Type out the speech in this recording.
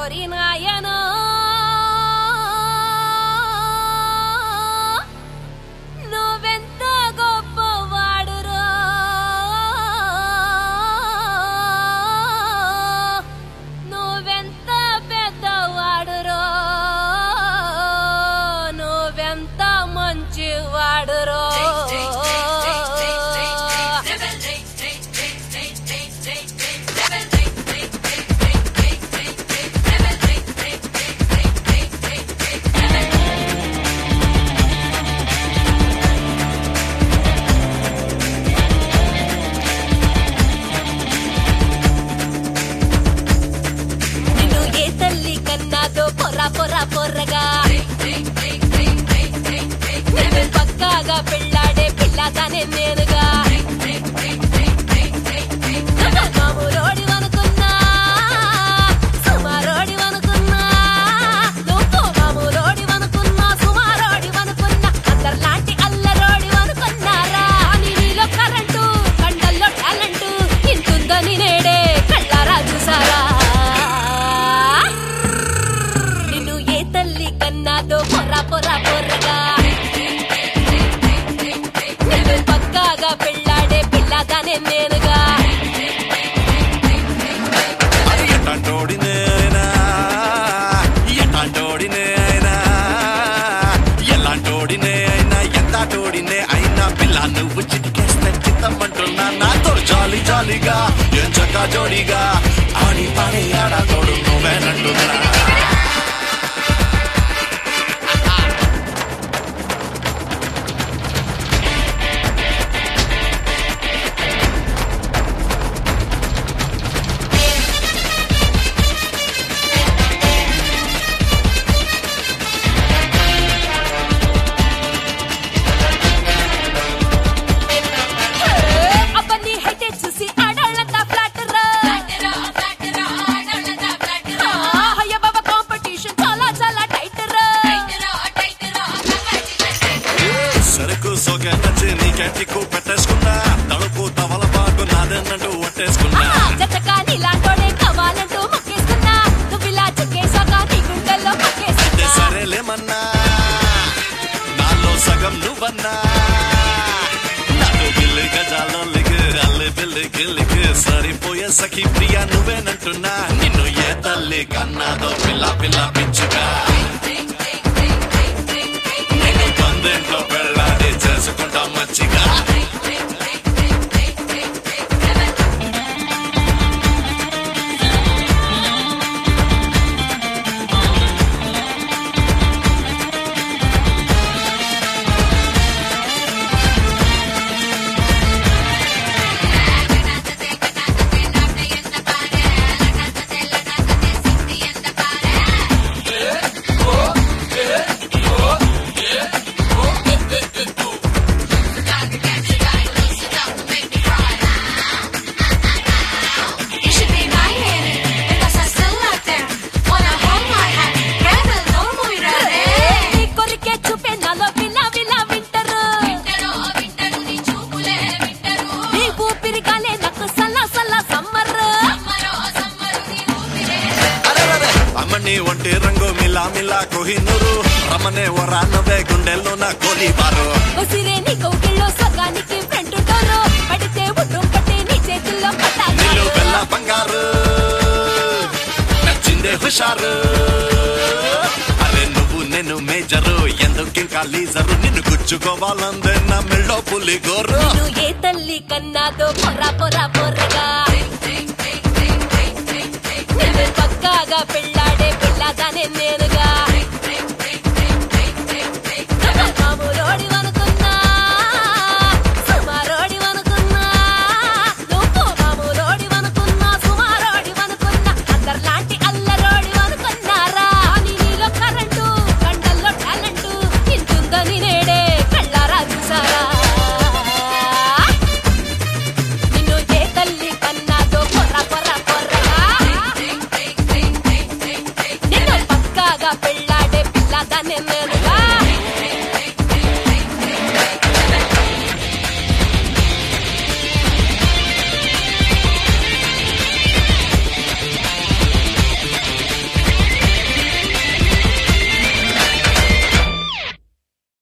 ఓరి నాయనో నువ్వెంత గొప్పవాడురో నువ్వెంత పెద్దవాడురో నువ్వెంత మంచివాడురో పొర్రా పొర్రగా పక్కాగా పెళ్ళాడే పిల్లగానే నేనుగా మామూలోడి అనుకున్నా సుమారోడి అనుకున్నా నువ్వు మామూలోడి అనుకున్నా సుమారోడి అనుకున్నా అందరిలాంటి అల్లరోడి అనుకున్నారా అని నీలో కరెంటు కండల్లో టాలెంటు ఇంతుందని నేడే కళ్ళారా చూసారా పొర్రా పొర్రగా పక్కాగా పెళ్ళాడే పిల్లగానే నేనుగా ఎలాంటోడినే అయినా ఎంతటోడినే అయినా పిల్ల నువ్వు చిటికేస్తే చిత్తమంటున్నా నాతో జాలి జాలిగా ఎంచక జోడిగా ఆడి పాడే ఆడతోడు నువ్వేనంటున్నా నీకెట్టికు పెట్టేసుకున్నా తడుపు తవల పాటు నాదన్నట్టు ఒట్టేసుకున్నా నీలాంటోడే కావాలంటూ మొక్కేసుకున్నా నువ్వు ఇలా చెక్కేసాక నీ గుండెల్లో మొక్కేసుకున్నా సరేలేమన్నా నాలో సగం నువ్వన్నా నాకు బిల్లి గజాలో లిగు అల్లి బిల్లి గిల్లికి సరిపోయే సఖి ప్రియా నువ్వేనంటున్నా నిన్ను ఏ తల్లి కన్నాదో పిల్ల పిల్ల పిచ్చుగా నేను పందెంట్లో పెళ్ళాడి చేసుకుంటా మచ్చిగా ఒంటి రంగు మిలా మిలా కోహినూరు రమనే ఓ రానవే గుండెల్లో నా గోలీ బారు నీ కౌగిల్లో సగానికి ఫ్రంట్ డోరు పడితే ఉడ్డు పట్టి నీ చేతుల్లో నీళ్ళు బెల్ల బంగారు నచ్చిందే హుషారు అరే నువ్వు నేను మేజరు ఎందుకింకా లీజరు నిన్ను గుచ్చుకోవాలందే నా మెళ్ళో పులి గోరు ఏ తల్లి కన్నాదో పొర్రా పొర్రగా పక్కాగా పెళ్ళ